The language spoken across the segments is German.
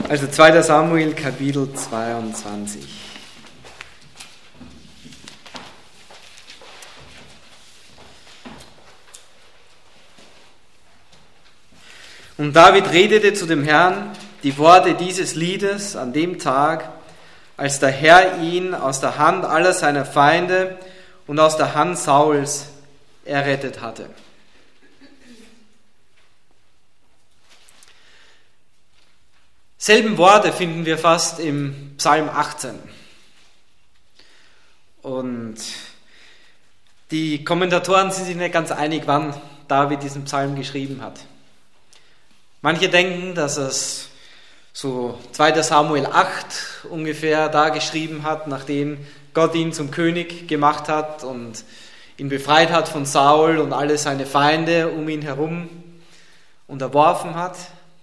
Also 2. Samuel, Kapitel 22. Und David redete zu dem Herrn die Worte dieses Liedes an dem Tag, als der Herr ihn aus der Hand aller seiner Feinde und aus der Hand Sauls errettet hatte. Selben Worte finden wir fast im Psalm 18. Und die Kommentatoren sind sich nicht ganz einig, wann David diesen Psalm geschrieben hat. Manche denken, dass es so 2. Samuel 8 ungefähr da geschrieben hat, nachdem Gott ihn zum König gemacht hat und ihn befreit hat von Saul und alle seine Feinde um ihn herum unterworfen hat.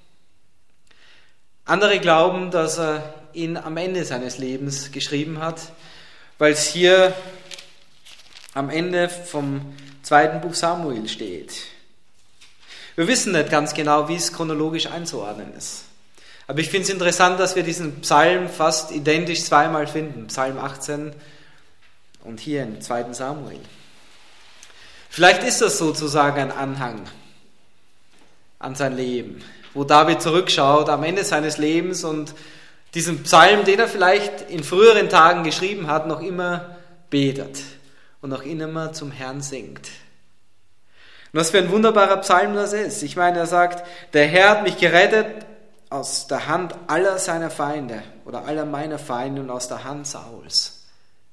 Andere glauben, dass er ihn am Ende seines Lebens geschrieben hat, weil es hier am Ende vom 2. Buch Samuel steht. Wir wissen nicht ganz genau, wie es chronologisch einzuordnen ist. Aber ich finde es interessant, dass wir diesen Psalm fast identisch zweimal finden. Psalm 18 und hier im 2. Samuel. Vielleicht ist das sozusagen ein Anhang an sein Leben, wo David zurückschaut am Ende seines Lebens und diesen Psalm, den er vielleicht in früheren Tagen geschrieben hat, noch immer betet und noch immer zum Herrn singt. Und was für ein wunderbarer Psalm das ist. Ich meine, er sagt, der Herr hat mich gerettet aus der Hand aller seiner Feinde oder aller meiner Feinde und aus der Hand Sauls.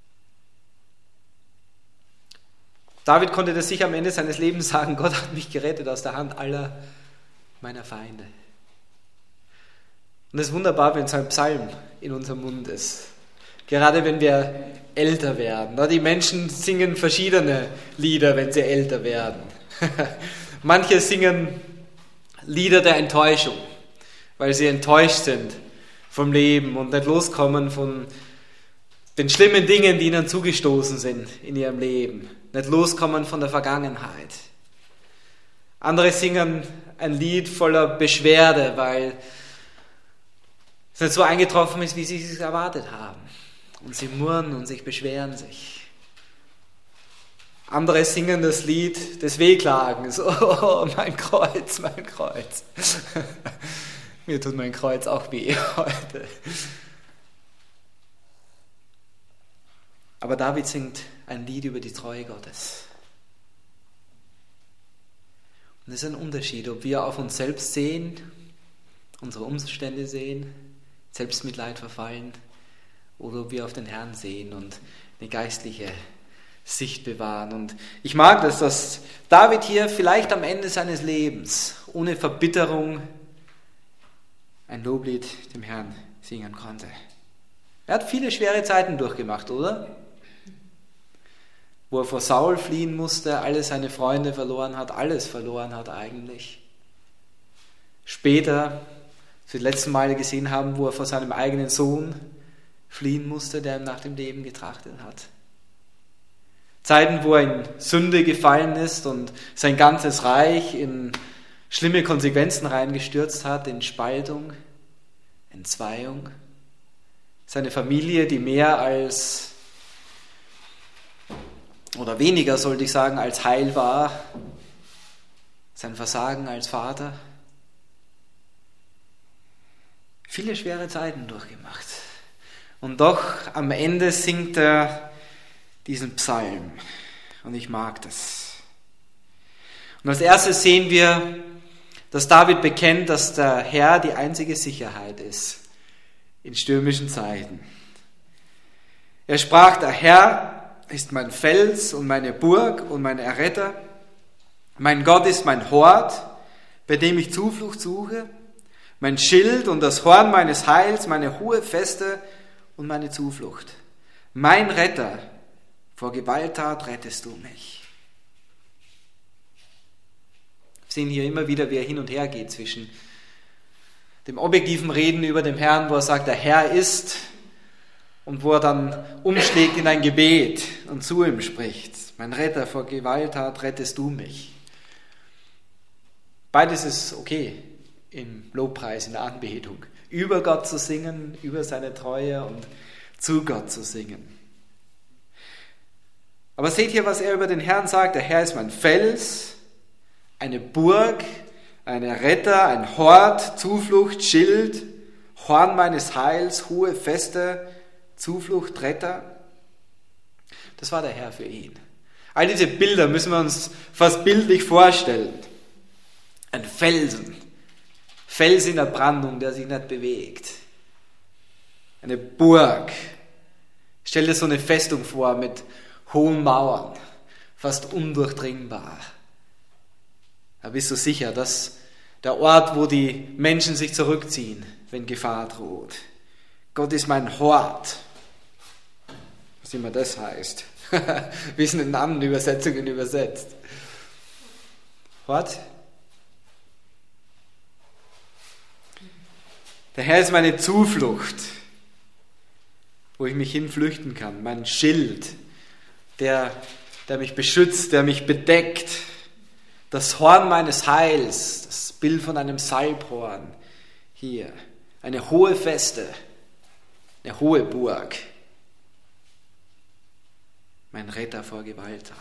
David konnte das sich am Ende seines Lebens sagen, Gott hat mich gerettet aus der Hand aller meiner Feinde. Und es ist wunderbar, wenn so ein Psalm in unserem Mund ist. Gerade wenn wir älter werden. Die Menschen singen verschiedene Lieder, wenn sie älter werden. Manche singen Lieder der Enttäuschung, weil sie enttäuscht sind vom Leben und nicht loskommen von den schlimmen Dingen, die ihnen zugestoßen sind in ihrem Leben. Nicht loskommen von der Vergangenheit. Andere singen ein Lied voller Beschwerde, weil es nicht so eingetroffen ist, wie sie es erwartet haben. Und sie murren und sich beschweren sich. Andere singen das Lied des Wehklagens. Oh, mein Kreuz, mein Kreuz. Mir tut mein Kreuz auch weh heute. Aber David singt ein Lied über die Treue Gottes. Und es ist ein Unterschied, ob wir auf uns selbst sehen, unsere Umstände sehen, Selbstmitleid verfallen, oder ob wir auf den Herrn sehen und eine geistliche Sicht bewahren. Und ich mag das, dass David hier vielleicht am Ende seines Lebens ohne Verbitterung ein Loblied dem Herrn singen konnte. Er hat viele schwere Zeiten durchgemacht, oder? Wo er vor Saul fliehen musste, alle seine Freunde verloren hat, alles verloren hat eigentlich. Später, als wir die letzten Male gesehen haben, wo er vor seinem eigenen Sohn fliehen musste, der ihm nach dem Leben getrachtet hat. Zeiten, wo er in Sünde gefallen ist und sein ganzes Reich in schlimme Konsequenzen reingestürzt hat, in Spaltung, Entzweiung. Seine Familie, die mehr als, oder weniger sollte ich sagen, als heil war. Sein Versagen als Vater. Viele schwere Zeiten durchgemacht. Und doch am Ende singt er diesen Psalm. Und ich mag das. Und als erstes sehen wir, dass David bekennt, dass der Herr die einzige Sicherheit ist in stürmischen Zeiten. Er sprach, der Herr ist mein Fels und meine Burg und mein Erretter. Mein Gott ist mein Hort, bei dem ich Zuflucht suche. Mein Schild und das Horn meines Heils, meine hohe Feste und meine Zuflucht. Mein Retter, vor Gewalttat rettest du mich. Wir sehen hier immer wieder, wie er hin und her geht zwischen dem objektiven Reden über den Herrn, wo er sagt, der Herr ist, und wo er dann umschlägt in ein Gebet und zu ihm spricht. Mein Retter, vor Gewalttat rettest du mich. Beides ist okay im Lobpreis, in der Anbetung. über Gott zu singen, über seine Treue und zu Gott zu singen. Aber seht ihr, was er über den Herrn sagt? Der Herr ist mein Fels, eine Burg, ein Retter, ein Hort, Zuflucht, Schild, Horn meines Heils, hohe Feste, Zuflucht, Retter. Das war der Herr für ihn. All diese Bilder müssen wir uns fast bildlich vorstellen. Ein Felsen, Fels in der Brandung, der sich nicht bewegt. Eine Burg. Stell dir so eine Festung vor mit hohen Mauern, fast undurchdringbar. Da bist du sicher, dass der Ort, wo die Menschen sich zurückziehen, wenn Gefahr droht. Gott ist mein Hort. Was immer das heißt. Wie es in anderen Übersetzungen übersetzt. Hort? Der Herr ist meine Zuflucht, wo ich mich hinflüchten kann. Mein Schild, der mich beschützt, der mich bedeckt. Das Horn meines Heils, das Bild von einem Salbhorn. Hier, eine hohe Feste, eine hohe Burg. Mein Retter vor Gewalttat.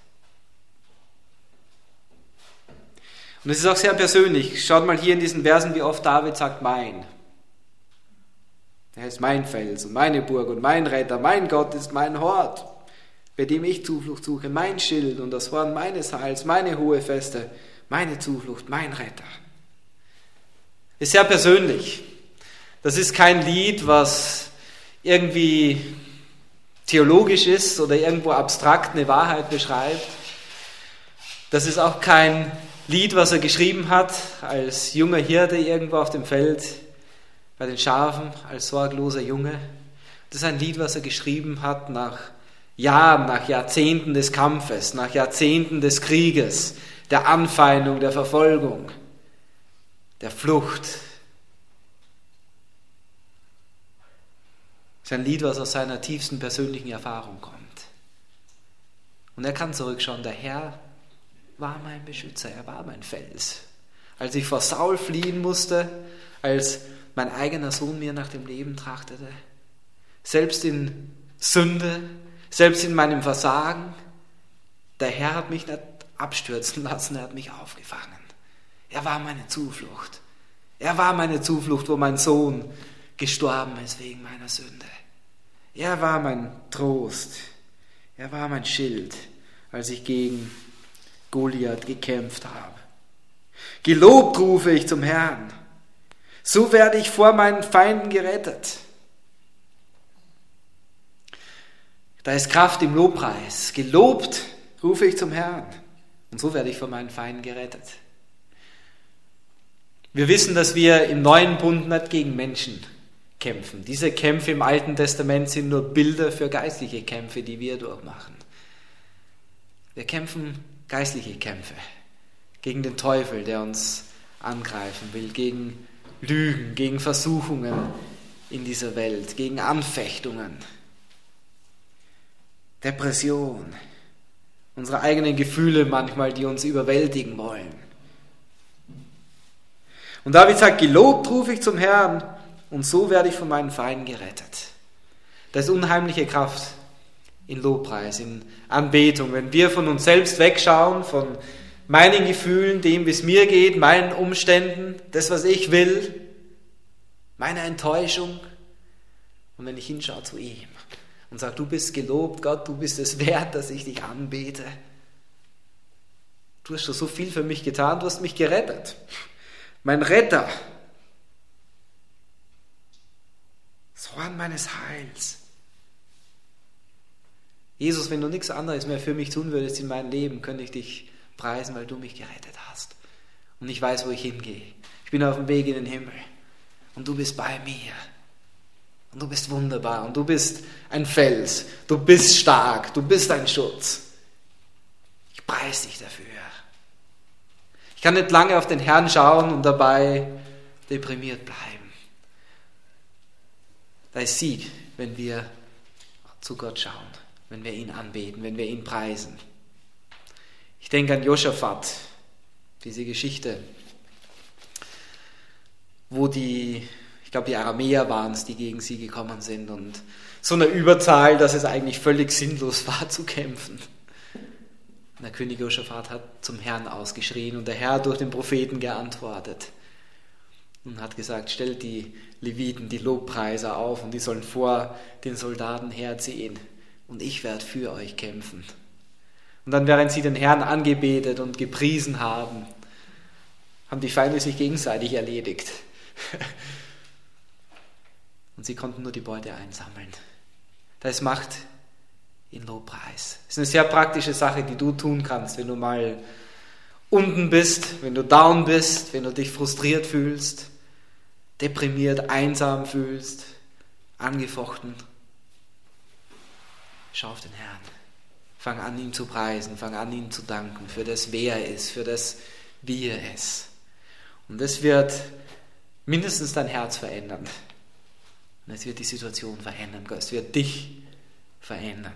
Und es ist auch sehr persönlich. Schaut mal hier in diesen Versen, wie oft David sagt, mein. Er ist mein Fels und meine Burg und mein Retter. Mein Gott ist mein Hort, bei dem ich Zuflucht suche. Mein Schild und das Horn meines Heils, meine hohe Feste, meine Zuflucht, mein Retter. Ist sehr persönlich. Das ist kein Lied, was irgendwie theologisch ist oder irgendwo abstrakt eine Wahrheit beschreibt. Das ist auch kein Lied, was er geschrieben hat als junger Hirte irgendwo auf dem Feld bei den Schafen, als sorgloser Junge. Das ist ein Lied, was er geschrieben hat nach Jahren, nach Jahrzehnten des Kampfes, nach Jahrzehnten des Krieges, der Anfeindung, der Verfolgung, der Flucht. Es ist ein Lied, was aus seiner tiefsten persönlichen Erfahrung kommt. Und er kann zurückschauen, der Herr war mein Beschützer, er war mein Fels. Als ich vor Saul fliehen musste, als mein eigener Sohn mir nach dem Leben trachtete, selbst in Sünde, selbst in meinem Versagen, der Herr hat mich nicht abstürzen lassen, er hat mich aufgefangen. Er war meine Zuflucht. Er war meine Zuflucht, wo mein Sohn gestorben ist wegen meiner Sünde. Er war mein Trost. Er war mein Schild, als ich gegen Goliath gekämpft habe. Gelobt rufe ich zum Herrn. So werde ich vor meinen Feinden gerettet. Da ist Kraft im Lobpreis. Gelobt rufe ich zum Herrn. Und so werde ich vor meinen Feinden gerettet. Wir wissen, dass wir im neuen Bund nicht gegen Menschen kämpfen. Diese Kämpfe im Alten Testament sind nur Bilder für geistliche Kämpfe, die wir durchmachen. Wir kämpfen geistliche Kämpfe gegen den Teufel, der uns angreifen will, gegen Lügen, gegen Versuchungen in dieser Welt, gegen Anfechtungen, Depression, unsere eigenen Gefühle manchmal, die uns überwältigen wollen. Und David sagt, gelobt rufe ich zum Herrn und so werde ich von meinen Feinden gerettet. Da ist unheimliche Kraft in Lobpreis, in Anbetung. Wenn wir von uns selbst wegschauen, von meinen Gefühlen, dem, wie es mir geht, meinen Umständen, das, was ich will, meiner Enttäuschung, und wenn ich hinschaue zu ihm und sage, du bist gelobt, Gott, du bist es wert, dass ich dich anbete. Du hast schon so viel für mich getan, du hast mich gerettet. Mein Retter, das Horn meines Heils. Jesus, wenn du nichts anderes mehr für mich tun würdest in meinem Leben, könnte ich dich preisen, weil du mich gerettet hast. Und ich weiß, wo ich hingehe. Ich bin auf dem Weg in den Himmel. Und du bist bei mir. Und du bist wunderbar. Und du bist ein Fels. Du bist stark. Du bist ein Schutz. Ich preise dich dafür. Ich kann nicht lange auf den Herrn schauen und dabei deprimiert bleiben. Da ist Sieg, wenn wir zu Gott schauen, wenn wir ihn anbeten, wenn wir ihn preisen. Ich denke an Josaphat, diese Geschichte, wo die Ich glaube, die Aramäer waren es, die gegen sie gekommen sind und so eine Überzahl, dass es eigentlich völlig sinnlos war zu kämpfen. Und der König Josaphat hat zum Herrn ausgeschrien und der Herr durch den Propheten geantwortet und hat gesagt, stellt die Leviten, die Lobpreiser auf und die sollen vor den Soldaten herziehen und ich werde für euch kämpfen. Und dann, während sie den Herrn angebetet und gepriesen haben, haben die Feinde sich gegenseitig erledigt. Und sie konnten nur die Beute einsammeln. Da ist Macht in Lobpreis. Das ist eine sehr praktische Sache, die du tun kannst, wenn du mal unten bist, wenn du down bist, wenn du dich frustriert fühlst, deprimiert, einsam fühlst, angefochten. Schau auf den Herrn. Fang an, ihm zu preisen, fang an, ihm zu danken für das, wer er ist, für das, wie er ist. Und das wird mindestens dein Herz verändern. Und es wird die Situation verändern. Es wird dich verändern.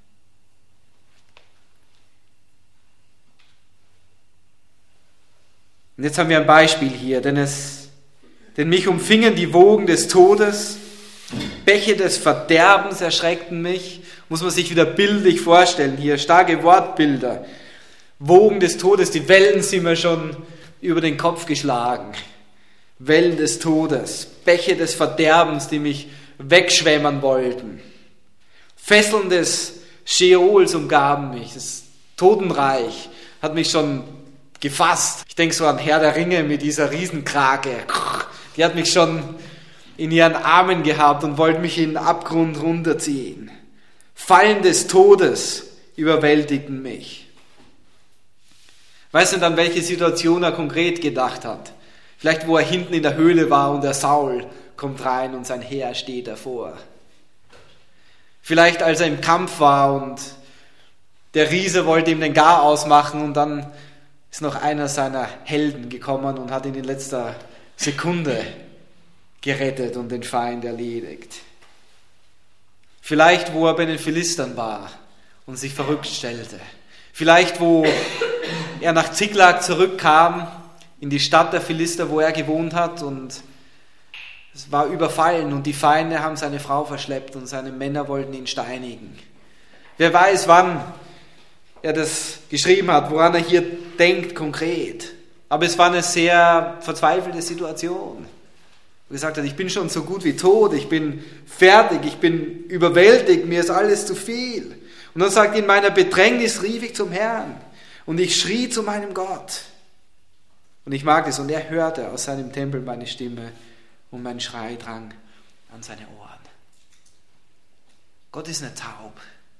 Und jetzt haben wir ein Beispiel hier, denn mich umfingen die Wogen des Todes, Bäche des Verderbens erschreckten mich. Muss man sich wieder bildlich vorstellen, hier starke Wortbilder. Wogen des Todes, die Wellen sind mir schon über den Kopf geschlagen. Wellen des Todes, Bäche des Verderbens, die mich wegschwemmen wollten. Fesseln des Scheols umgaben mich. Das Totenreich hat mich schon gefasst. Ich denke so an Herr der Ringe mit dieser Riesenkrake. Die hat mich schon in ihren Armen gehabt und wollte mich in den Abgrund runterziehen. Fallen des Todes überwältigten mich. Weißt du, an welche Situation er konkret gedacht hat? Vielleicht, wo er hinten in der Höhle war und der Saul kommt rein und sein Heer steht davor. Vielleicht, als er im Kampf war und der Riese wollte ihm den Garaus machen und dann ist noch einer seiner Helden gekommen und hat ihn in letzter Sekunde gerettet und den Feind erledigt. Vielleicht, wo er bei den Philistern war und sich verrückt stellte. Vielleicht, wo er nach Ziklag zurückkam, in die Stadt der Philister, wo er gewohnt hat, und es war überfallen und die Feinde haben seine Frau verschleppt und seine Männer wollten ihn steinigen. Wer weiß, wann er das geschrieben hat, woran er hier denkt konkret. Aber es war eine sehr verzweifelte Situation. Er gesagt hat, ich bin schon so gut wie tot, ich bin fertig, ich bin überwältigt, mir ist alles zu viel. Und dann sagt er, in meiner Bedrängnis rief ich zum Herrn und ich schrie zu meinem Gott. Und ich mag das, und er hörte aus seinem Tempel meine Stimme und mein Schrei drang an seine Ohren. Gott ist nicht taub.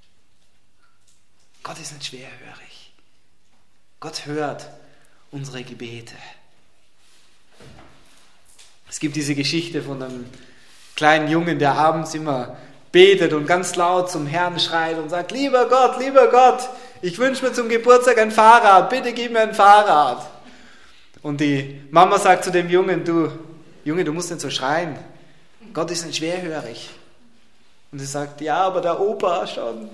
Gott ist nicht schwerhörig. Gott hört unsere Gebete. Es gibt diese Geschichte von einem kleinen Jungen, der abends immer betet und ganz laut zum Herrn schreit und sagt, lieber Gott, ich wünsche mir zum Geburtstag ein Fahrrad, bitte gib mir ein Fahrrad. Und die Mama sagt zu dem Jungen, Junge, du musst nicht so schreien, Gott ist nicht schwerhörig. Und sie sagt, ja, aber der Opa schon.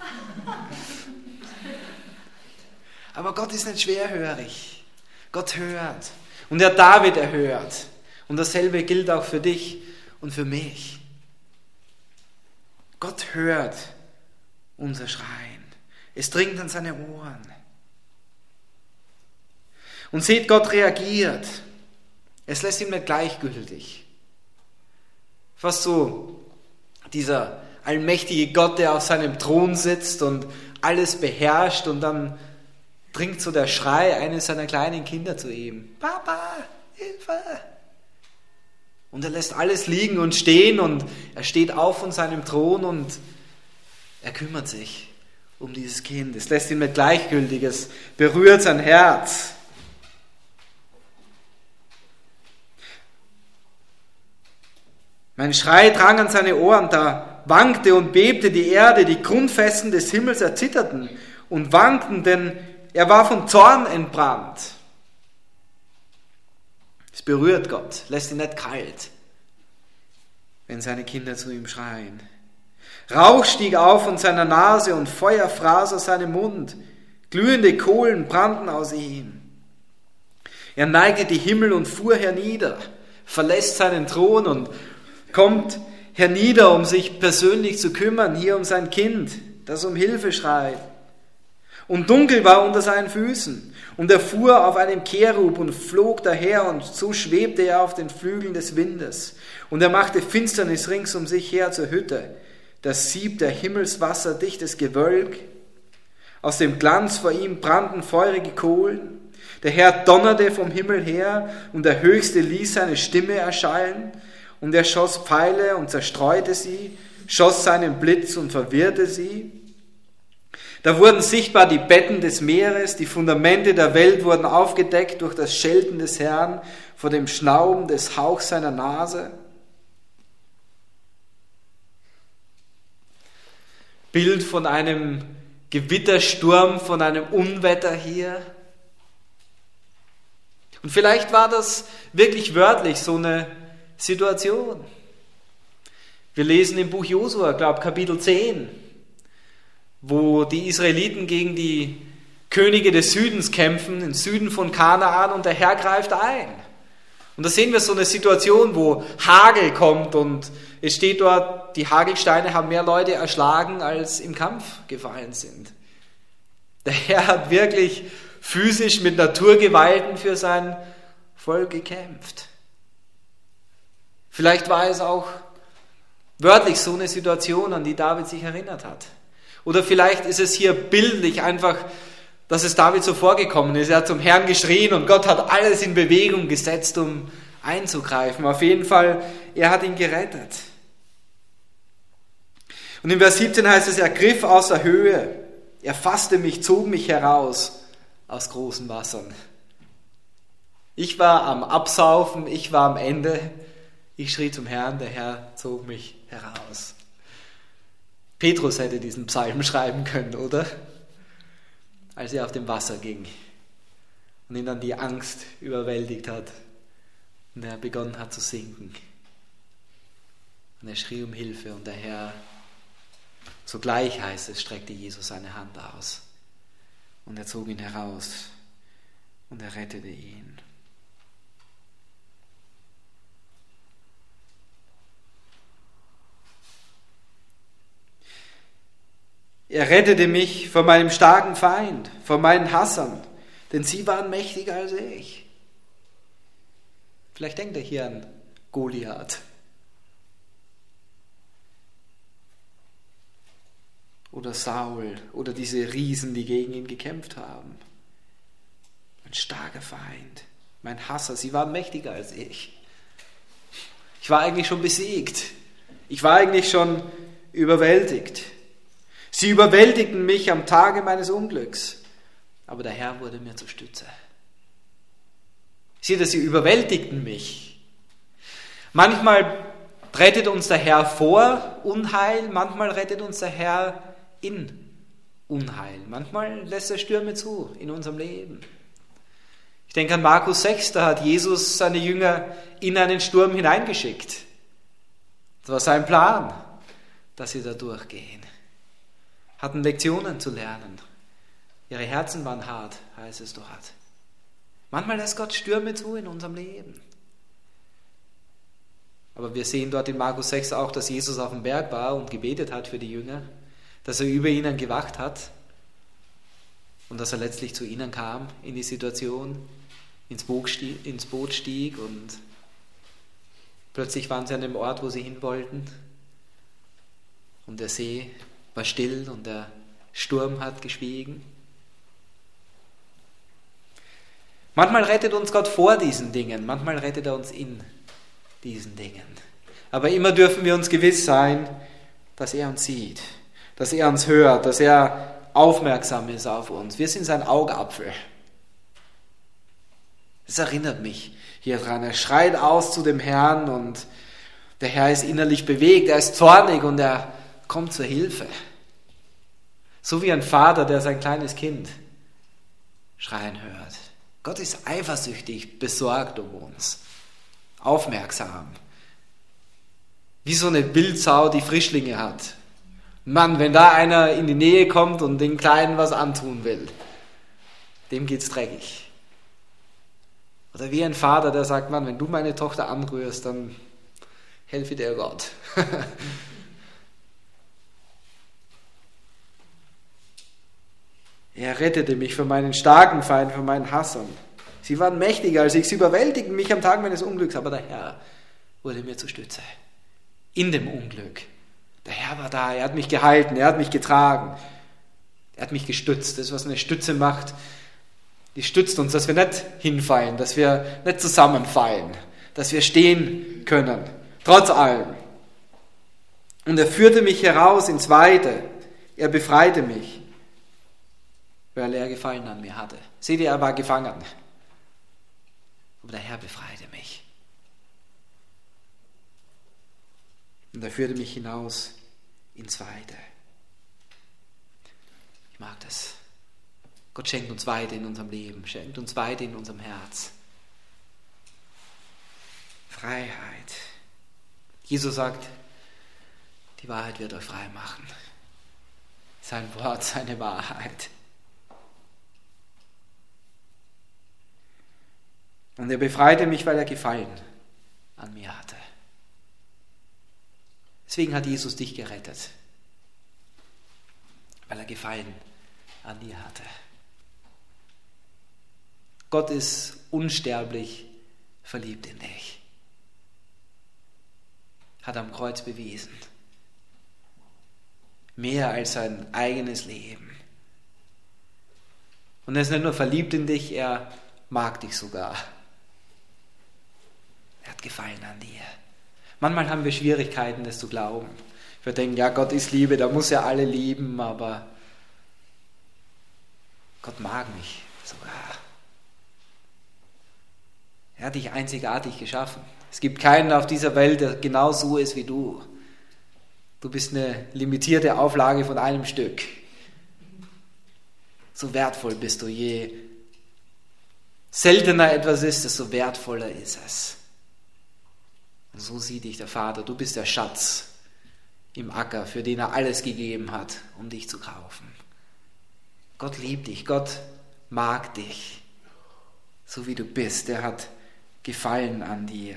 Aber Gott ist nicht schwerhörig. Gott hört. Und der David erhört. Und dasselbe gilt auch für dich und für mich. Gott hört unser Schreien. Es dringt an seine Ohren. Und seht, Gott reagiert. Es lässt ihn nicht gleichgültig. Fast so dieser allmächtige Gott, der auf seinem Thron sitzt und alles beherrscht, und dann dringt so der Schrei eines seiner kleinen Kinder zu ihm. Papa, Hilfe! Und er lässt alles liegen und stehen und er steht auf von seinem Thron und er kümmert sich um dieses Kind. Es lässt ihn nicht gleichgültig, es berührt sein Herz. Mein Schrei drang an seine Ohren, da wankte und bebte die Erde, die Grundfesten des Himmels erzitterten und wankten, denn er war von Zorn entbrannt. Es berührt Gott, lässt ihn nicht kalt, wenn seine Kinder zu ihm schreien. Rauch stieg auf von seiner Nase und Feuer fraß aus seinem Mund. Glühende Kohlen brannten aus ihm. Er neigte die Himmel und fuhr hernieder. verlässt seinen Thron und kommt hernieder, um sich persönlich zu kümmern, hier um sein Kind, das um Hilfe schreit. Und dunkel war unter seinen Füßen. Und er fuhr auf einem Cherub und flog daher, und so schwebte er auf den Flügeln des Windes. Und er machte Finsternis rings um sich her zur Hütte. Das Sieb der Himmelswasser, dichtes Gewölk. Aus dem Glanz vor ihm brannten feurige Kohlen. Der Herr donnerte vom Himmel her, und der Höchste ließ seine Stimme erschallen. Und er schoss Pfeile und zerstreute sie, schoss seinen Blitz und verwirrte sie. Da wurden sichtbar die Betten des Meeres, die Fundamente der Welt wurden aufgedeckt durch das Schelten des Herrn vor dem Schnauben des Hauchs seiner Nase. Bild von einem Gewittersturm, von einem Unwetter hier. Und vielleicht war das wirklich wörtlich so eine Situation. Wir lesen im Buch Josua, Kapitel 10, wo die Israeliten gegen die Könige des Südens kämpfen, im Süden von Kanaan, und der Herr greift ein. Und da sehen wir so eine Situation, wo Hagel kommt, und es steht dort, die Hagelsteine haben mehr Leute erschlagen, als im Kampf gefallen sind. Der Herr hat wirklich physisch mit Naturgewalten für sein Volk gekämpft. Vielleicht war es auch wörtlich so eine Situation, an die David sich erinnert hat. Oder vielleicht ist es hier bildlich einfach, dass es David so vorgekommen ist. Er hat zum Herrn geschrien und Gott hat alles in Bewegung gesetzt, um einzugreifen. Auf jeden Fall, er hat ihn gerettet. Und in Vers 17 heißt es, er griff aus der Höhe, er fasste mich, zog mich heraus aus großen Wassern. Ich war am Absaufen, ich war am Ende. Ich schrie zum Herrn, der Herr zog mich heraus. Petrus hätte diesen Psalm schreiben können, oder? Als er auf dem Wasser ging und ihn dann die Angst überwältigt hat und er begonnen hat zu sinken. Und er schrie um Hilfe und der Herr, sogleich heißt es, streckte Jesus seine Hand aus und er zog ihn heraus und er rettete ihn. Er rettete mich vor meinem starken Feind, vor meinen Hassern, denn sie waren mächtiger als ich. Vielleicht denkt er hier an Goliath. Oder Saul oder diese Riesen, die gegen ihn gekämpft haben. Ein starker Feind, mein Hasser, sie waren mächtiger als ich. Ich war eigentlich schon besiegt. Ich war eigentlich schon überwältigt. Sie überwältigten mich am Tage meines Unglücks, aber der Herr wurde mir zur Stütze. Seht ihr, sie überwältigten mich. Manchmal rettet uns der Herr vor Unheil, manchmal rettet uns der Herr in Unheil. Manchmal lässt er Stürme zu in unserem Leben. Ich denke an Markus 6, da hat Jesus seine Jünger in einen Sturm hineingeschickt. Das war sein Plan, dass sie da durchgehen. Hatten Lektionen zu lernen. Ihre Herzen waren hart, heißt es dort. Manchmal lässt Gott Stürme zu in unserem Leben. Aber wir sehen dort in Markus 6 auch, dass Jesus auf dem Berg war und gebetet hat für die Jünger, dass er über ihnen gewacht hat und dass er letztlich zu ihnen kam in die Situation, ins Boot stieg und plötzlich waren sie an dem Ort, wo sie hin wollten und der See war still und der Sturm hat geschwiegen. Manchmal rettet uns Gott vor diesen Dingen, manchmal rettet er uns in diesen Dingen. Aber immer dürfen wir uns gewiss sein, dass er uns sieht, dass er uns hört, dass er aufmerksam ist auf uns. Wir sind sein Augapfel. Das erinnert mich hier dran. Er schreit aus zu dem Herrn und der Herr ist innerlich bewegt, er ist zornig und er kommt zur Hilfe. So wie ein Vater, der sein kleines Kind schreien hört. Gott ist eifersüchtig, besorgt um uns, aufmerksam. Wie so eine Wildsau, die Frischlinge hat. Mann, wenn da einer in die Nähe kommt und den Kleinen was antun will, dem geht's dreckig. Oder wie ein Vater, der sagt, Mann, wenn du meine Tochter anrührst, dann helfe dir Gott. Er rettete mich von meinen starken Feinden, von meinen Hassern. Sie waren mächtiger als ich, sie überwältigten mich am Tag meines Unglücks, aber der Herr wurde mir zur Stütze. In dem Unglück. Der Herr war da, er hat mich gehalten, er hat mich getragen. Er hat mich gestützt. Das, was eine Stütze macht, die stützt uns, dass wir nicht hinfallen, dass wir nicht zusammenfallen, dass wir stehen können, trotz allem. Und er führte mich heraus ins Weite. Er befreite mich, weil er Gefallen an mir hatte. Seht ihr, er war gefangen. Aber der Herr befreite mich. Und er führte mich hinaus ins Weite. Ich mag das. Gott schenkt uns Weite in unserem Leben, schenkt uns Weite in unserem Herz. Freiheit. Jesus sagt, die Wahrheit wird euch frei machen. Sein Wort, seine Wahrheit. Und er befreite mich, weil er Gefallen an mir hatte. Deswegen hat Jesus dich gerettet, weil er Gefallen an dir hatte. Gott ist unsterblich verliebt in dich. Hat am Kreuz bewiesen. Mehr als sein eigenes Leben. Und er ist nicht nur verliebt in dich, er mag dich sogar. Er hat Gefallen an dir. Manchmal haben wir Schwierigkeiten, das zu glauben. Wir denken, ja, Gott ist Liebe, da muss er alle lieben, aber Gott mag mich sogar. Er hat dich einzigartig geschaffen. Es gibt keinen auf dieser Welt, der genau so ist wie du. Du bist eine limitierte Auflage von einem Stück. So wertvoll bist du. Je seltener etwas ist, desto wertvoller ist es. Und so sieht dich der Vater. Du bist der Schatz im Acker, für den er alles gegeben hat, um dich zu kaufen. Gott liebt dich. Gott mag dich. So wie du bist. Er hat Gefallen an dir.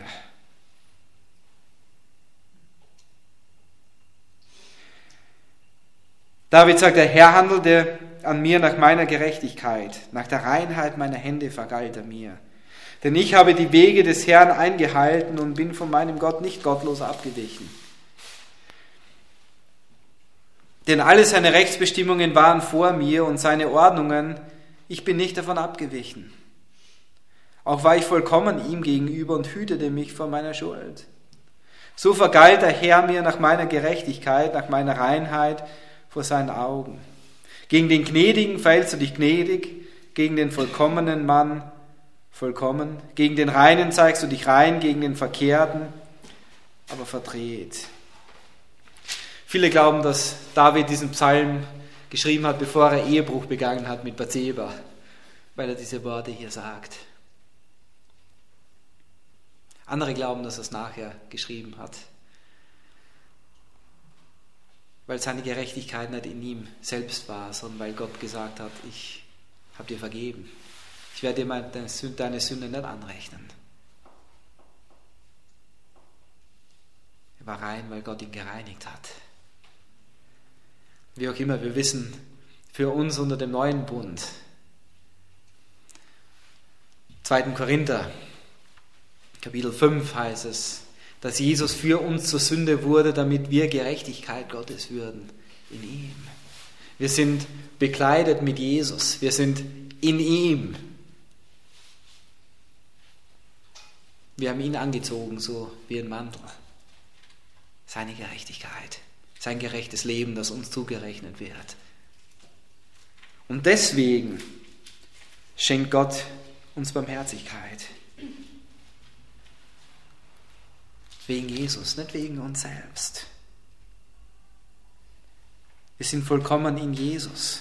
David sagt, der Herr handelte an mir nach meiner Gerechtigkeit, nach der Reinheit meiner Hände vergalt er mir. Denn ich habe die Wege des Herrn eingehalten und bin von meinem Gott nicht gottlos abgewichen. Denn alle seine Rechtsbestimmungen waren vor mir und seine Ordnungen, ich bin nicht davon abgewichen. Auch war ich vollkommen ihm gegenüber und hütete mich vor meiner Schuld. So vergalt der Herr mir nach meiner Gerechtigkeit, nach meiner Reinheit vor seinen Augen. Gegen den Gnädigen verhältst du dich gnädig, gegen den vollkommenen Mann vollkommen. Gegen den Reinen zeigst du dich rein, gegen den Verkehrten aber verdreht. Viele glauben, dass David diesen Psalm geschrieben hat, bevor er Ehebruch begangen hat mit Bathseba, weil er diese Worte hier sagt. Andere glauben, dass er es nachher geschrieben hat, weil seine Gerechtigkeit nicht in ihm selbst war, sondern weil Gott gesagt hat, ich habe dir vergeben. Ich werde dir deine Sünde nicht anrechnen. Er war rein, weil Gott ihn gereinigt hat. Wie auch immer, wir wissen, für uns unter dem neuen Bund, 2. Korinther, Kapitel 5 heißt es, dass Jesus für uns zur Sünde wurde, damit wir Gerechtigkeit Gottes würden in ihm. Wir sind bekleidet mit Jesus, wir sind in ihm. Wir haben ihn angezogen, so wie ein Mantel. Seine Gerechtigkeit, sein gerechtes Leben, das uns zugerechnet wird. Und deswegen schenkt Gott uns Barmherzigkeit. Wegen Jesus, nicht wegen uns selbst. Wir sind vollkommen in Jesus.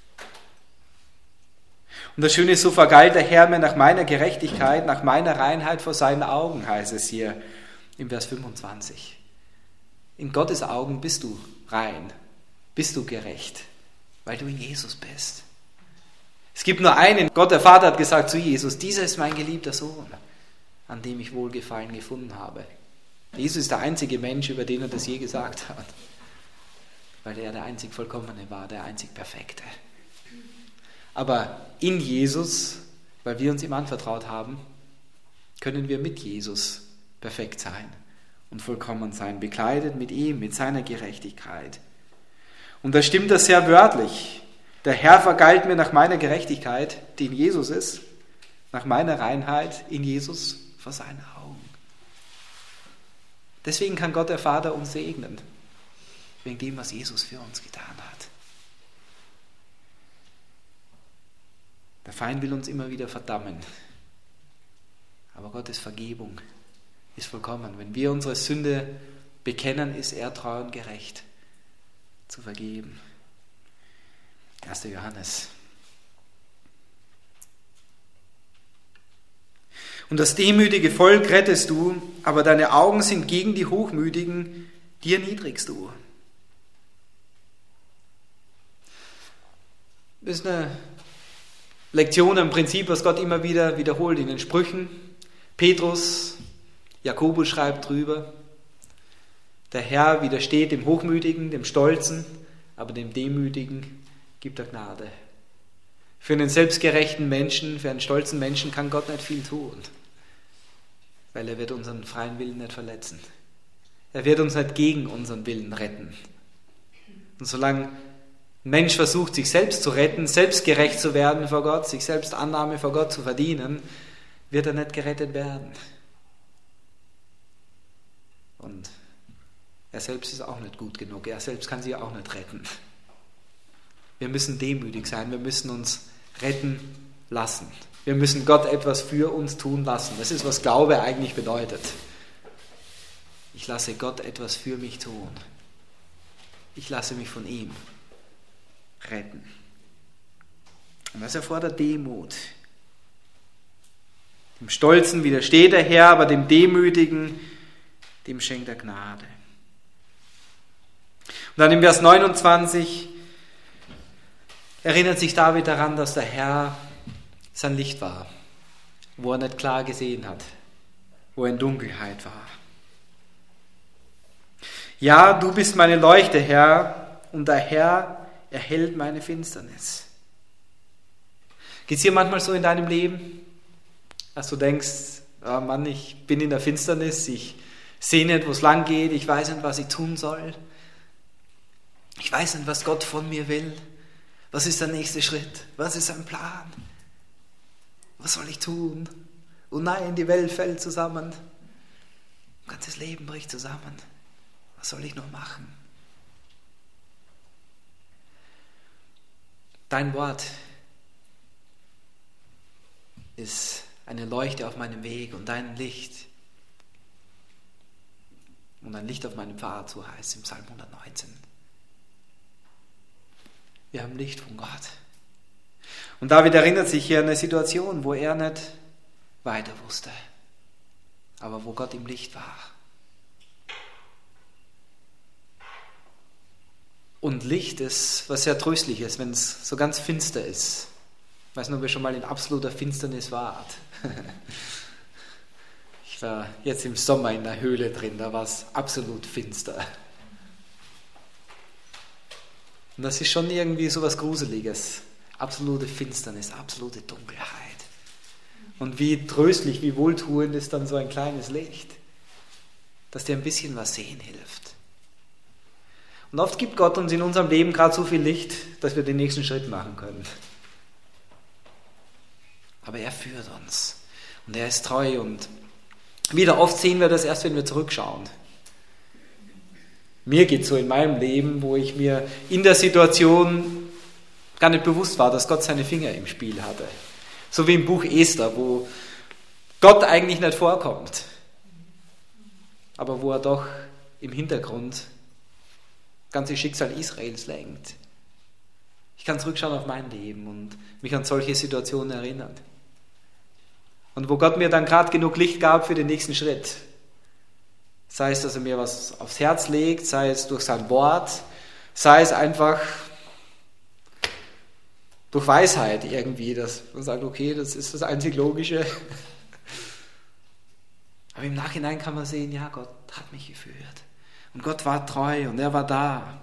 Und das Schöne ist, so vergalt der Herr mir nach meiner Gerechtigkeit, nach meiner Reinheit vor seinen Augen, heißt es hier im Vers 25. In Gottes Augen bist du rein, bist du gerecht, weil du in Jesus bist. Es gibt nur einen. Gott, der Vater, hat gesagt zu Jesus, dieser ist mein geliebter Sohn, an dem ich Wohlgefallen gefunden habe. Jesus ist der einzige Mensch, über den er das je gesagt hat, weil er der einzig Vollkommene war, der einzig Perfekte. Aber in Jesus, weil wir uns ihm anvertraut haben, können wir mit Jesus perfekt sein und vollkommen sein, bekleidet mit ihm, mit seiner Gerechtigkeit. Und da stimmt das sehr wörtlich. Der Herr vergalt mir nach meiner Gerechtigkeit, die in Jesus ist, nach meiner Reinheit in Jesus vor seinen Augen. Deswegen kann Gott der Vater uns segnen, wegen dem, was Jesus für uns getan hat. Der Feind will uns immer wieder verdammen, aber Gottes Vergebung ist vollkommen. Wenn wir unsere Sünde bekennen, ist er treu und gerecht zu vergeben. 1. Johannes. Und das demütige Volk rettest du, aber deine Augen sind gegen die Hochmütigen, die erniedrigst du. Das ist eine Lektion, ein Prinzip, was Gott immer wieder wiederholt in den Sprüchen. Petrus, Jakobus schreibt drüber, der Herr widersteht dem Hochmütigen, dem Stolzen, aber dem Demütigen gibt er Gnade. Für einen selbstgerechten Menschen, für einen stolzen Menschen kann Gott nicht viel tun, weil er wird unseren freien Willen nicht verletzen. Er wird uns nicht gegen unseren Willen retten. Und solange ein Mensch versucht, sich selbst zu retten, selbstgerecht zu werden vor Gott, sich selbst Annahme vor Gott zu verdienen, wird er nicht gerettet werden. Und er selbst ist auch nicht gut genug. Er selbst kann sich auch nicht retten. Wir müssen demütig sein. Wir müssen uns retten lassen. Wir müssen Gott etwas für uns tun lassen. Das ist, was Glaube eigentlich bedeutet. Ich lasse Gott etwas für mich tun. Ich lasse mich von ihm retten. Und das erfordert Demut. Dem Stolzen widersteht der Herr, aber dem Demütigen, dem schenkt er Gnade. Und dann im Vers 29 erinnert sich David daran, dass der Herr sein Licht war, wo er nicht klar gesehen hat, wo er in Dunkelheit war. Ja, du bist meine Leuchte, Herr, und der Herr erhellt meine Finsternis. Geht es dir manchmal so in deinem Leben, dass du denkst, oh Mann, ich bin in der Finsternis, ich sehe nicht, wo es lang geht, ich weiß nicht, was ich tun soll. Ich weiß nicht, was Gott von mir will. Was ist der nächste Schritt? Was ist sein Plan? Was soll ich tun? Oh nein, die Welt fällt zusammen. Mein ganzes Leben bricht zusammen. Was soll ich noch machen? Dein Wort ist eine Leuchte auf meinem Weg und dein Licht und ein Licht auf meinem Pfad, so heißt es im Psalm 119. Wir haben Licht von Gott. Und David erinnert sich hier an eine Situation, wo er nicht weiter wusste, aber wo Gott im Licht war. Und Licht ist was sehr Tröstliches, wenn es so ganz finster ist. Ich weiß nicht, ob ihr schon mal in absoluter Finsternis wart. Ich war jetzt im Sommer in der Höhle drin, da war es absolut finster. Und das ist schon irgendwie so was Gruseliges. Absolute Finsternis, absolute Dunkelheit. Und wie tröstlich, wie wohltuend ist dann so ein kleines Licht, das dir ein bisschen was sehen hilft. Und oft gibt Gott uns in unserem Leben gerade so viel Licht, dass wir den nächsten Schritt machen können. Aber er führt uns und er ist treu und wieder oft sehen wir das erst, wenn wir zurückschauen. Mir geht es so in meinem Leben, wo ich mir in der Situation gar nicht bewusst war, dass Gott seine Finger im Spiel hatte. So wie im Buch Esther, wo Gott eigentlich nicht vorkommt, aber wo er doch im Hintergrund das ganze Schicksal Israels lenkt. Ich kann zurückschauen auf mein Leben und mich an solche Situationen erinnern. Und wo Gott mir dann gerade genug Licht gab für den nächsten Schritt. Sei es, dass er mir was aufs Herz legt, sei es durch sein Wort, sei es einfach durch Weisheit irgendwie, dass man sagt, okay, das ist das einzig Logische. Aber im Nachhinein kann man sehen, ja, Gott hat mich geführt. Und Gott war treu und er war da.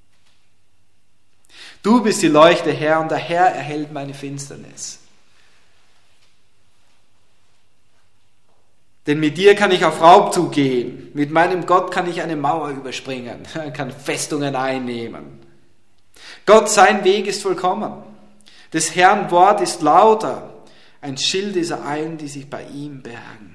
Du bist die Leuchte, Herr, und der Herr erhellt meine Finsternis. Denn mit dir kann ich auf Raubzug gehen. Mit meinem Gott kann ich eine Mauer überspringen, kann Festungen einnehmen. Gott, sein Weg ist vollkommen. Des Herrn Wort ist lauter. Ein Schild ist allen, die sich bei ihm bergen.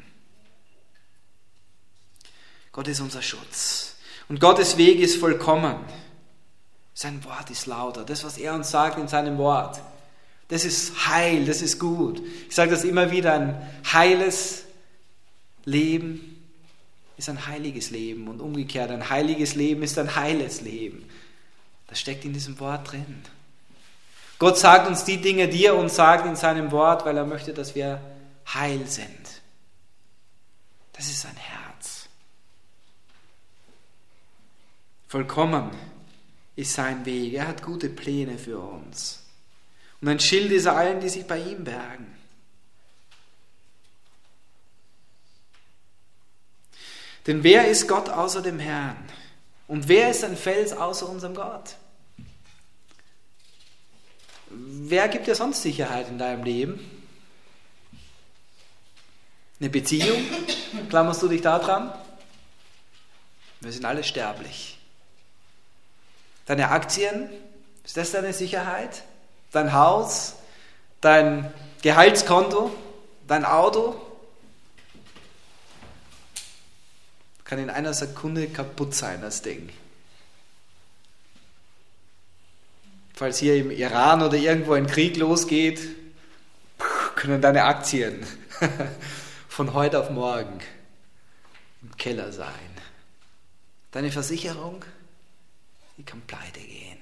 Gott ist unser Schutz. Und Gottes Weg ist vollkommen. Sein Wort ist lauter. Das, was er uns sagt in seinem Wort, das ist heil, das ist gut. Ich sage das immer wieder, ein heiles Leben ist ein heiliges Leben und umgekehrt, ein heiliges Leben ist ein heiles Leben. Das steckt in diesem Wort drin. Gott sagt uns die Dinge, die er uns sagt in seinem Wort, weil er möchte, dass wir heil sind. Das ist sein Herz. Vollkommen ist sein Weg. Er hat gute Pläne für uns. Und ein Schild ist allen, die sich bei ihm bergen. Denn wer ist Gott außer dem Herrn? Und wer ist ein Fels außer unserem Gott? Wer gibt dir sonst Sicherheit in deinem Leben? Eine Beziehung? Klammerst du dich da dran? Wir sind alle sterblich. Deine Aktien? Ist das deine Sicherheit? Dein Haus? Dein Gehaltskonto? Dein Auto? Kann in einer Sekunde kaputt sein, das Ding. Falls hier im Iran oder irgendwo ein Krieg losgeht, können deine Aktien von heute auf morgen im Keller sein. Deine Versicherung, die kann pleite gehen.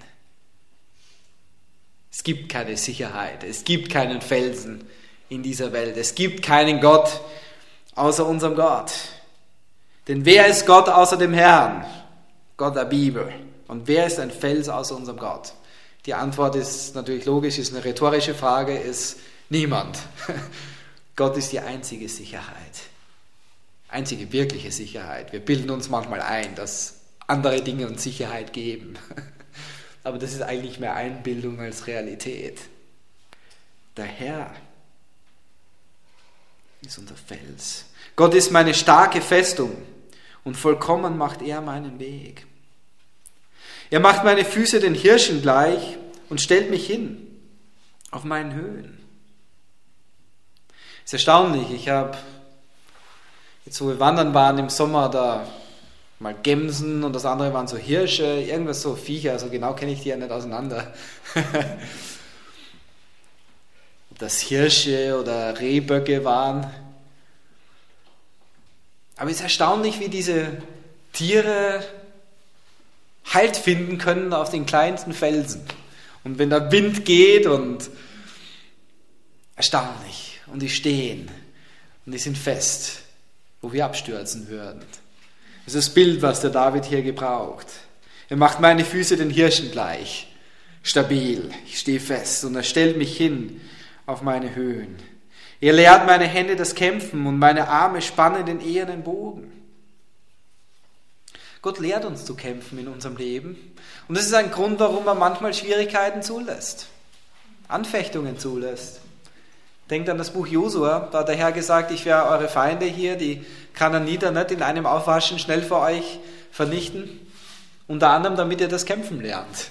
Es gibt keine Sicherheit, es gibt keinen Felsen in dieser Welt, es gibt keinen Gott außer unserem Gott. Denn wer ist Gott außer dem Herrn? Gott der Bibel. Und wer ist ein Fels außer unserem Gott? Die Antwort ist natürlich logisch, ist eine rhetorische Frage, ist niemand. Gott ist die einzige Sicherheit. Einzige wirkliche Sicherheit. Wir bilden uns manchmal ein, dass andere Dinge uns Sicherheit geben. Aber das ist eigentlich mehr Einbildung als Realität. Der Herr ist unser Fels. Gott ist meine starke Festung und vollkommen macht er meinen Weg. Er macht meine Füße den Hirschen gleich und stellt mich hin auf meinen Höhen. Es ist erstaunlich, ich habe jetzt, wo wir wandern waren im Sommer, da mal Gämsen und das andere waren so Hirsche, irgendwas so Viecher, also genau kenne ich die ja nicht auseinander. Ob das Hirsche oder Rehböcke waren. Aber es ist erstaunlich, wie diese Tiere Halt finden können auf den kleinsten Felsen. Und wenn der Wind geht und erstaunlich. Und die stehen und die sind fest, wo wir abstürzen würden. Das ist das Bild, was der David hier gebraucht. Er macht meine Füße den Hirschen gleich. Stabil, ich stehe fest und er stellt mich hin auf meine Höhen. Er lehrt meine Hände das Kämpfen und meine Arme spannen den ehernen Bogen. Gott lehrt uns zu kämpfen in unserem Leben. Und das ist ein Grund, warum er manchmal Schwierigkeiten zulässt. Anfechtungen zulässt. Denkt an das Buch Josua, da hat der Herr gesagt, ich werde eure Feinde hier, die Kanaaniter, nicht in einem Aufwaschen schnell für euch vernichten. Unter anderem, damit ihr das Kämpfen lernt.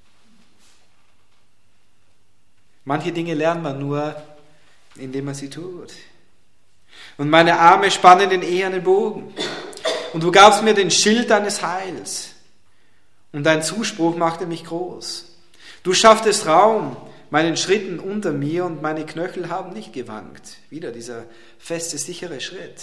Manche Dinge lernt man nur, indem man sie tut. Und meine Arme spannen den ehernen Bogen. Und du gabst mir den Schild deines Heils. Und dein Zuspruch machte mich groß. Du schafftest Raum meinen Schritten unter mir und meine Knöchel haben nicht gewankt. Wieder dieser feste, sichere Schritt.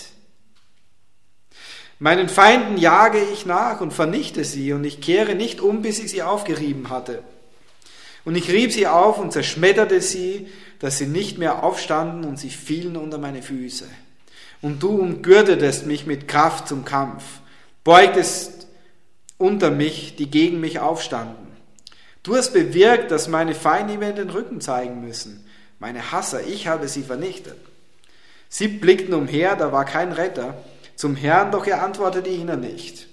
Meinen Feinden jage ich nach und vernichte sie und ich kehre nicht um, bis ich sie aufgerieben hatte. Und ich rieb sie auf und zerschmetterte sie, dass sie nicht mehr aufstanden und sie fielen unter meine Füße. Und du umgürtetest mich mit Kraft zum Kampf, beugtest unter mich, die gegen mich aufstanden. Du hast bewirkt, dass meine Feinde mir den Rücken zeigen müssen. Meine Hasser, ich habe sie vernichtet. Sie blickten umher, da war kein Retter. Zum Herrn, doch er antwortete ihnen nicht.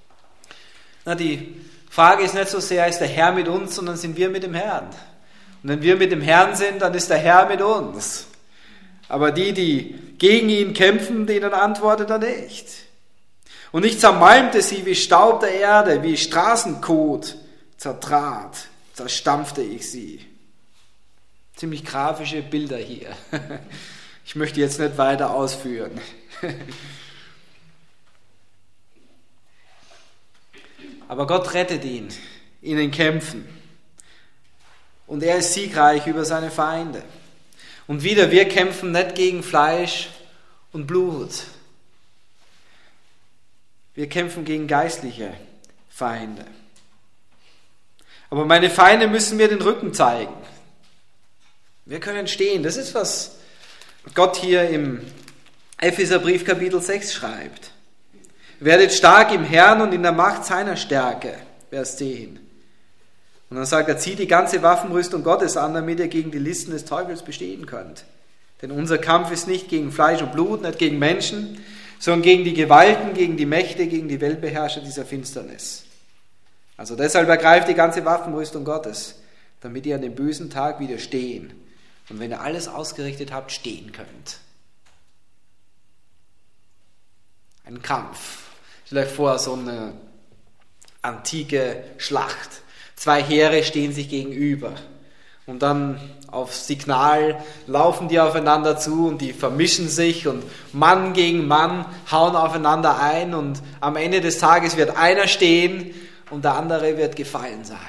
Die Frage ist nicht so sehr, ist der Herr mit uns, sondern sind wir mit dem Herrn. Und wenn wir mit dem Herrn sind, dann ist der Herr mit uns. Aber die gegen ihn kämpfen, denen antwortet er nicht. Und ich zermalmte sie wie Staub der Erde, wie Straßenkot zertrat, zerstampfte ich sie. Ziemlich grafische Bilder hier. Ich möchte jetzt nicht weiter ausführen. Aber Gott rettet ihn in den Kämpfen. Und er ist siegreich über seine Feinde. Und wieder, wir kämpfen nicht gegen Fleisch und Blut. Wir kämpfen gegen geistliche Feinde. Aber meine Feinde müssen mir den Rücken zeigen. Wir können stehen. Das ist, was Gott hier im Epheserbrief Kapitel 6 schreibt. Werdet stark im Herrn und in der Macht seiner Stärke. Vers 10. Und dann sagt er, zieht die ganze Waffenrüstung Gottes an, damit ihr gegen die Listen des Teufels bestehen könnt. Denn unser Kampf ist nicht gegen Fleisch und Blut, nicht gegen Menschen, sondern gegen die Gewalten, gegen die Mächte, gegen die Weltbeherrscher dieser Finsternis. Also deshalb ergreift die ganze Waffenrüstung Gottes, damit ihr an dem bösen Tag widerstehen und wenn ihr alles ausgerichtet habt, stehen könnt. Ein Kampf. Stell euch vor, so eine antike Schlacht. 2 Heere stehen sich gegenüber. Und dann auf Signal laufen die aufeinander zu und die vermischen sich und Mann gegen Mann hauen aufeinander ein und am Ende des Tages wird einer stehen und der andere wird gefallen sein.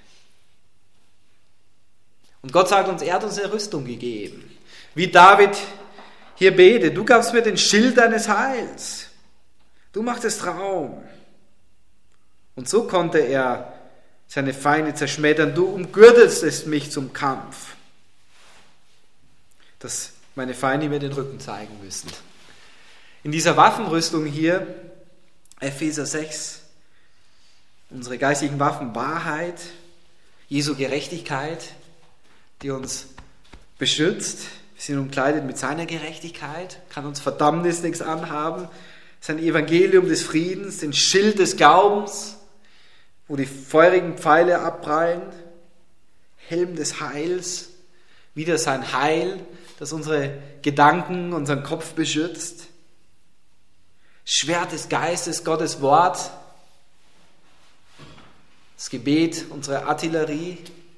Und Gott sagt uns, er hat uns eine Rüstung gegeben. Wie David hier betet, du gabst mir den Schild deines Heils. Du machtest Raum. Und so konnte er seine Feinde zerschmettern. Du umgürtelst mich zum Kampf, dass meine Feinde mir den Rücken zeigen müssen. In dieser Waffenrüstung hier, Epheser 6, unsere geistigen Waffen, Wahrheit, Jesu Gerechtigkeit, die uns beschützt. Wir sind umkleidet mit seiner Gerechtigkeit, kann uns Verdammnis nichts anhaben. Sein Evangelium des Friedens, den Schild des Glaubens, wo die feurigen Pfeile abprallen, Helm des Heils, wieder sein Heil, das unsere Gedanken, unseren Kopf beschützt, Schwert des Geistes, Gottes Wort, das Gebet, unsere Artillerie.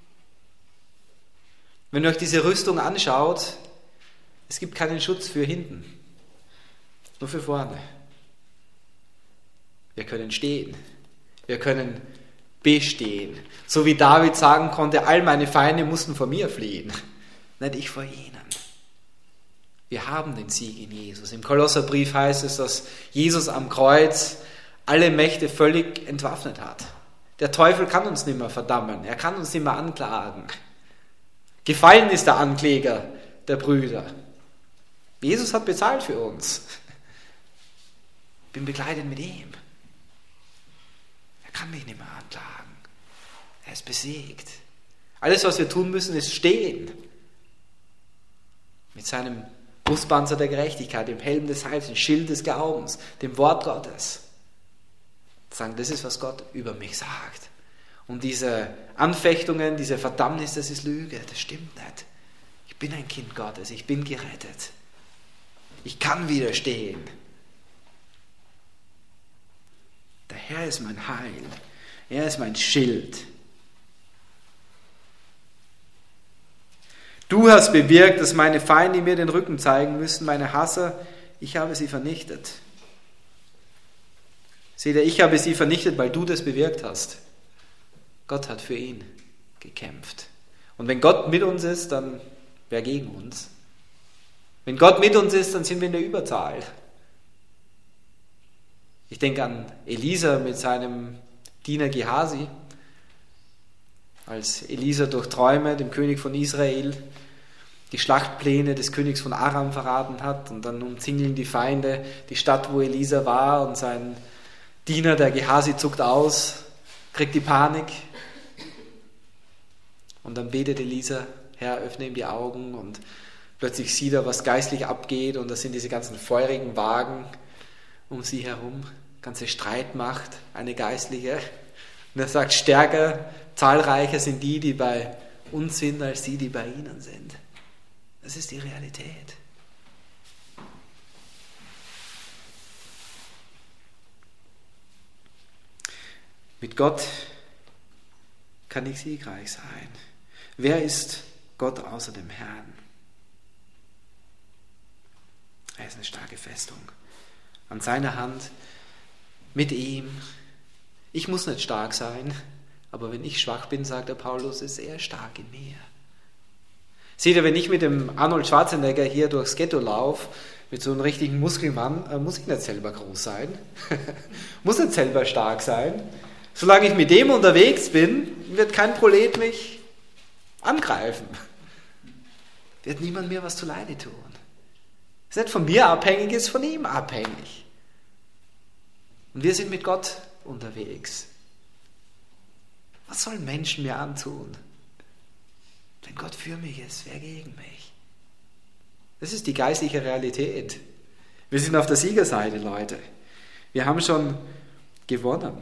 Wenn ihr euch diese Rüstung anschaut, es gibt keinen Schutz für hinten, nur für vorne. Wir können stehen. Wir können bestehen. So wie David sagen konnte, all meine Feinde mussten vor mir fliehen. Nicht ich vor ihnen. Wir haben den Sieg in Jesus. Im Kolosserbrief heißt es, dass Jesus am Kreuz alle Mächte völlig entwaffnet hat. Der Teufel kann uns nicht mehr verdammen. Er kann uns nicht mehr anklagen. Gefallen ist der Ankläger der Brüder. Jesus hat bezahlt für uns. Ich bin begleitet mit ihm. Kann mich nicht mehr anklagen. Er ist besiegt. Alles, was wir tun müssen, ist stehen. Mit seinem Brustpanzer der Gerechtigkeit, dem Helm des Heils, dem Schild des Glaubens, dem Wort Gottes. Sagen, das ist, was Gott über mich sagt. Und diese Anfechtungen, diese Verdammnis, das ist Lüge. Das stimmt nicht. Ich bin ein Kind Gottes. Ich bin gerettet. Ich kann widerstehen. Der Herr ist mein Heil. Er ist mein Schild. Du hast bewirkt, dass meine Feinde mir den Rücken zeigen müssen, meine Hasser, ich habe sie vernichtet. Seht ihr, ich habe sie vernichtet, weil du das bewirkt hast. Gott hat für ihn gekämpft. Und wenn Gott mit uns ist, dann wer gegen uns? Wenn Gott mit uns ist, dann sind wir in der Überzahl. Ich denke an Elisa mit seinem Diener Gehasi, als Elisa durch Träume dem König von Israel die Schlachtpläne des Königs von Aram verraten hat und dann umzingeln die Feinde die Stadt, wo Elisa war und sein Diener, der Gehasi, zuckt aus, kriegt die Panik. Und dann betet Elisa, Herr, öffne ihm die Augen und plötzlich sieht er, was geistlich abgeht und das sind diese ganzen feurigen Wagen um sie herum, ganze Streitmacht, eine geistliche. Und er sagt, stärker, zahlreicher sind die bei uns sind, als die bei ihnen sind. Das ist die Realität. Mit Gott kann ich siegreich sein. Wer ist Gott außer dem Herrn? Er ist eine starke Festung. An seiner Hand, mit ihm. Ich muss nicht stark sein, aber wenn ich schwach bin, sagt der Paulus, ist er stark in mir. Seht ihr, wenn ich mit dem Arnold Schwarzenegger hier durchs Ghetto laufe, mit so einem richtigen Muskelmann, muss ich nicht selber groß sein, muss nicht selber stark sein. Solange ich mit dem unterwegs bin, wird kein Prolet mich angreifen. Wird niemand mir was zuleide tun. Es ist nicht von mir abhängig, es ist von ihm abhängig. Und wir sind mit Gott unterwegs. Was sollen Menschen mir antun? Wenn Gott für mich ist, wer gegen mich? Das ist die geistliche Realität. Wir sind auf der Siegerseite, Leute. Wir haben schon gewonnen.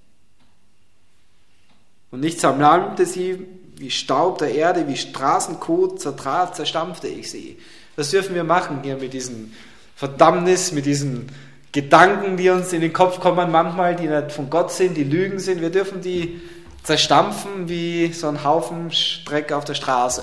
Und nicht zermalmte sie wie Staub der Erde, wie Straßenkot zertrat, zerstampfte ich sie. Das dürfen wir machen hier mit diesem Verdammnis, mit diesen Gedanken, die uns in den Kopf kommen manchmal, die nicht von Gott sind, die Lügen sind. Wir dürfen die zerstampfen wie so ein Haufen Dreck auf der Straße.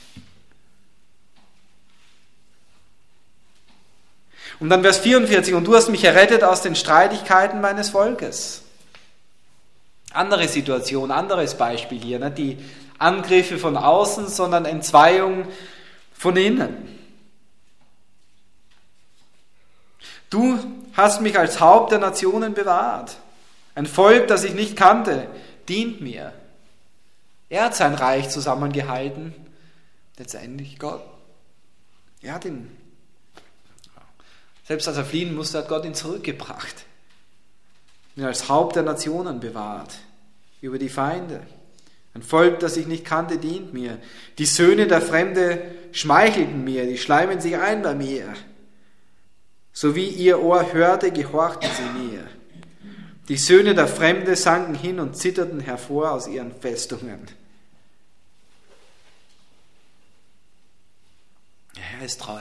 Und dann Vers 44, und du hast mich errettet aus den Streitigkeiten meines Volkes. Andere Situation, anderes Beispiel hier, nicht die Angriffe von außen, sondern Entzweiung von innen. Du hast mich als Haupt der Nationen bewahrt. Ein Volk, das ich nicht kannte, dient mir. Er hat sein Reich zusammengehalten. Letztendlich Gott. Er hat ihn, selbst als er fliehen musste, hat Gott ihn zurückgebracht. Ihn als Haupt der Nationen bewahrt. Über die Feinde. Ein Volk, das ich nicht kannte, dient mir. Die Söhne der Fremde schmeichelten mir, die schleimen sich ein bei mir. So wie ihr Ohr hörte, gehorchten sie mir. Die Söhne der Fremde sanken hin und zitterten hervor aus ihren Festungen. Er ist treu.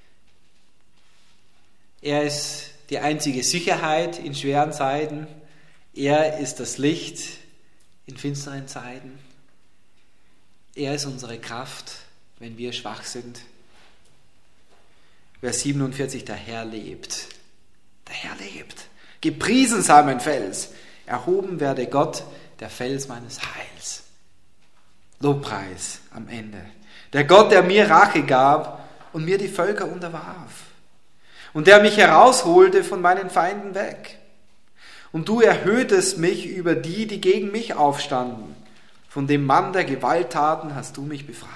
Er ist die einzige Sicherheit in schweren Zeiten. Er ist das Licht in finsteren Zeiten. Er ist unsere Kraft, wenn wir schwach sind. Vers 47, der Herr lebt. Der Herr lebt. Gepriesen sei mein Fels. Erhoben werde Gott, der Fels meines Heils. Lobpreis am Ende. Der Gott, der mir Rache gab und mir die Völker unterwarf. Und der mich herausholte von meinen Feinden weg. Und du erhöhtest mich über die, die gegen mich aufstanden. Von dem Mann der Gewalttaten hast du mich befreit.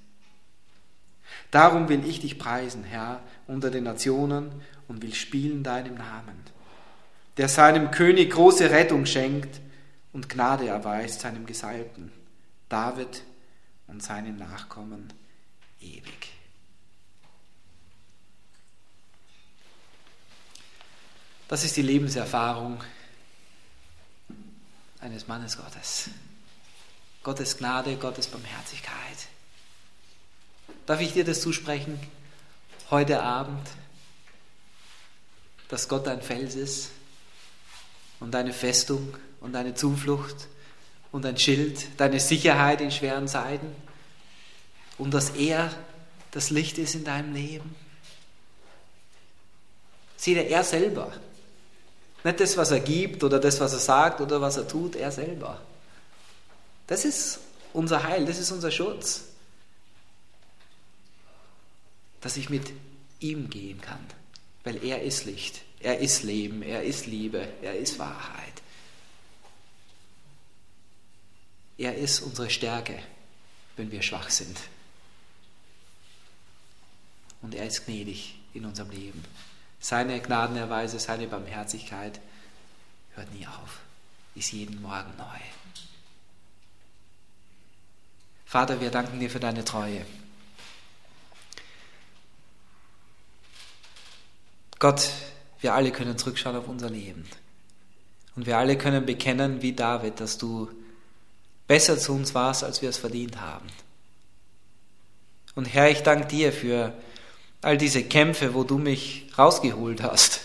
Darum will ich dich preisen, Herr, unter den Nationen und will spielen deinem Namen, der seinem König große Rettung schenkt und Gnade erweist seinem Gesalbten, David und seinen Nachkommen ewig. Das ist die Lebenserfahrung eines Mannes Gottes. Gottes Gnade, Gottes Barmherzigkeit. Darf ich dir das zusprechen heute Abend, dass Gott dein Fels ist und deine Festung und deine Zuflucht und ein Schild, deine Sicherheit in schweren Zeiten und dass er das Licht ist in deinem Leben? Sieh dir, er selber. Nicht das, was er gibt oder das, was er sagt oder was er tut, er selber. Das ist unser Heil, das ist unser Schutz. Dass ich mit ihm gehen kann, weil er ist Licht, er ist Leben, er ist Liebe, er ist Wahrheit. Er ist unsere Stärke, wenn wir schwach sind. Und er ist gnädig in unserem Leben. Seine Gnadenerweise, seine Barmherzigkeit hört nie auf, ist jeden Morgen neu. Vater, wir danken dir für deine Treue. Gott, wir alle können zurückschauen auf unser Leben. Und wir alle können bekennen, wie David, dass du besser zu uns warst, als wir es verdient haben. Und Herr, ich danke dir für all diese Kämpfe, wo du mich rausgeholt hast.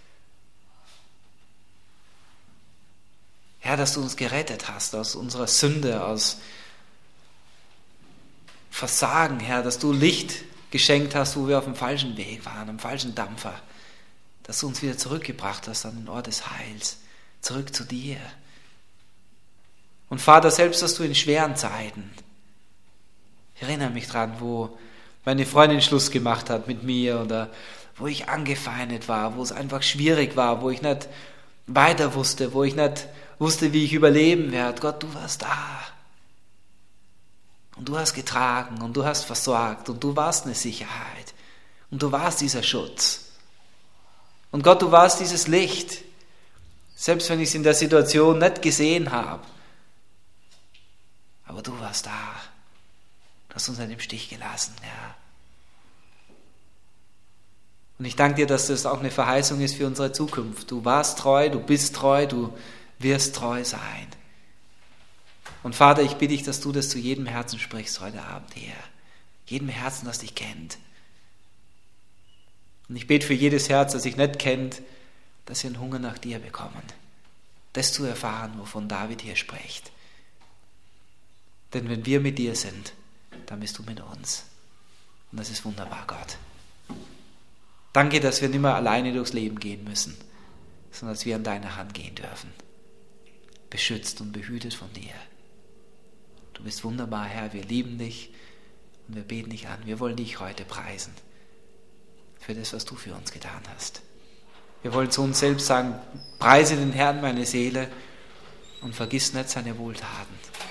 Herr, dass du uns gerettet hast aus unserer Sünde, aus Versagen, Herr, dass du Licht geschenkt hast, wo wir auf dem falschen Weg waren, am falschen Dampfer, dass du uns wieder zurückgebracht hast an den Ort des Heils, zurück zu dir. Und Vater, selbst dass du in schweren Zeiten, ich erinnere mich dran, wo meine Freundin Schluss gemacht hat mit mir oder wo ich angefeindet war, wo es einfach schwierig war, wo ich nicht weiter wusste, wo ich nicht wusste, wie ich überleben werde. Gott, du warst da. Und du hast getragen und du hast versorgt und du warst eine Sicherheit und du warst dieser Schutz. Und Gott, du warst dieses Licht, selbst wenn ich es in der Situation nicht gesehen habe. Aber du warst da. Du hast uns nicht im Stich gelassen, ja. Und ich danke dir, dass das auch eine Verheißung ist für unsere Zukunft. Du warst treu, du bist treu, du wirst treu sein. Und Vater, ich bitte dich, dass du das zu jedem Herzen sprichst heute Abend, Herr. Jedem Herzen, das dich kennt. Und ich bete für jedes Herz, das dich nicht kennt, dass sie einen Hunger nach dir bekommen. Das zu erfahren, wovon David hier spricht. Denn wenn wir mit dir sind, dann bist du mit uns. Und das ist wunderbar, Gott. Danke, dass wir nicht mehr alleine durchs Leben gehen müssen, sondern dass wir an deiner Hand gehen dürfen. Beschützt und behütet von dir. Du bist wunderbar, Herr. Wir lieben dich und wir beten dich an. Wir wollen dich heute preisen für das, was du für uns getan hast. Wir wollen zu uns selbst sagen, preise den Herrn, meine Seele, und vergiss nicht seine Wohltaten.